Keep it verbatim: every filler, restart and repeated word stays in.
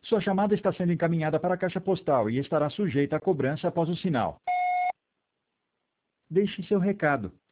Sua chamada está sendo encaminhada para a caixa postal e estará sujeita a cobrança após o sinal. Deixe seu recado.